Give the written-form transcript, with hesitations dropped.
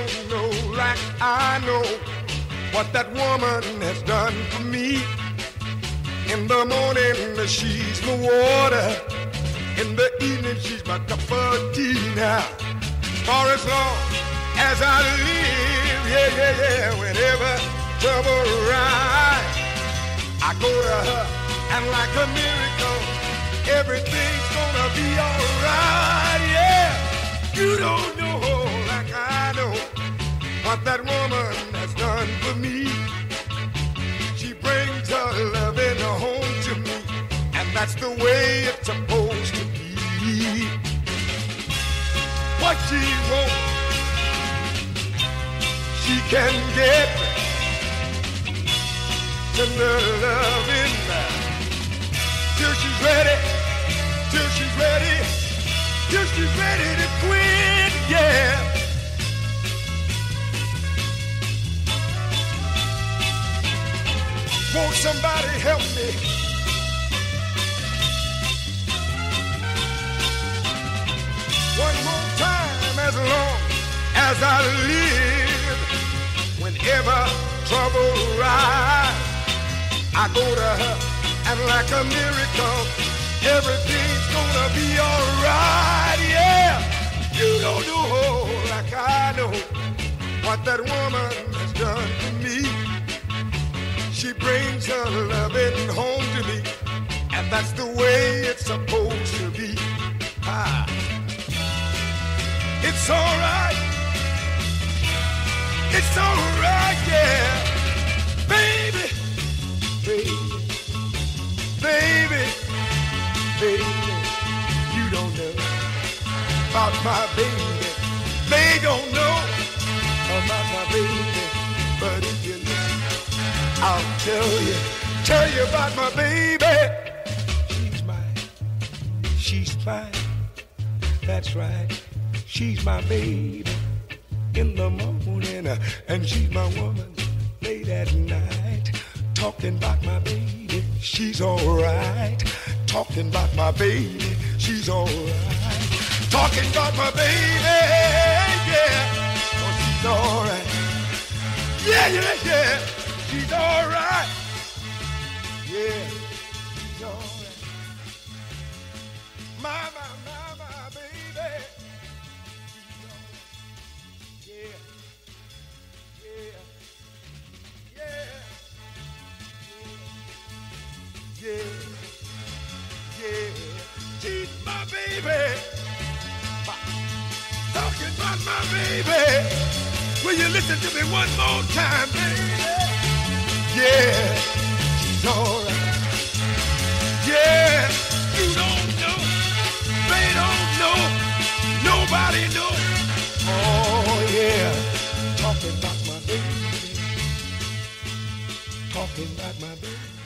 don't know like I know what that woman has done for me. In the morning, she's my water. In the evening, she's my cup of tea now. For as long as I live, yeah, yeah, yeah, whenever trouble rise, I go to her, and like a miracle, everything's gonna be alright, yeah. You don't know like I know what that woman has done for me. She brings her loving home to me, and that's the way it's supposed to be. What she wants, she can get. Tender loving till she's ready, till she's ready, till she's ready to quit, yeah. Won't somebody help me? One more time, as long as I live, whenever trouble rise, I go to her, and like a miracle, everything's gonna be alright, yeah. You don't know like I know what that woman has done to me. She brings her loving home to me, and that's the way it's supposed to be. Ah. It's alright, it's alright, yeah. Baby, baby, baby, baby, you don't know about my baby. They don't know about my baby, but if you listen, I'll tell you about my baby. She's mine, she's mine, that's right. She's my baby in the morning, and she's my woman late at night. Talking about my baby, she's alright. Talking about my baby, she's alright. Talking about my baby, yeah. Oh, she's alright. Yeah, yeah, yeah. She's alright. Yeah, she's alright. My baby. Yeah, yeah, yeah, yeah, yeah. She's my baby. Talking about my baby. Will you listen to me one more time, baby? Yeah, she's alright. Yeah, you don't know. They don't know. Nobody knows. Oh, yeah. Talking about my baby. Talking about my baby.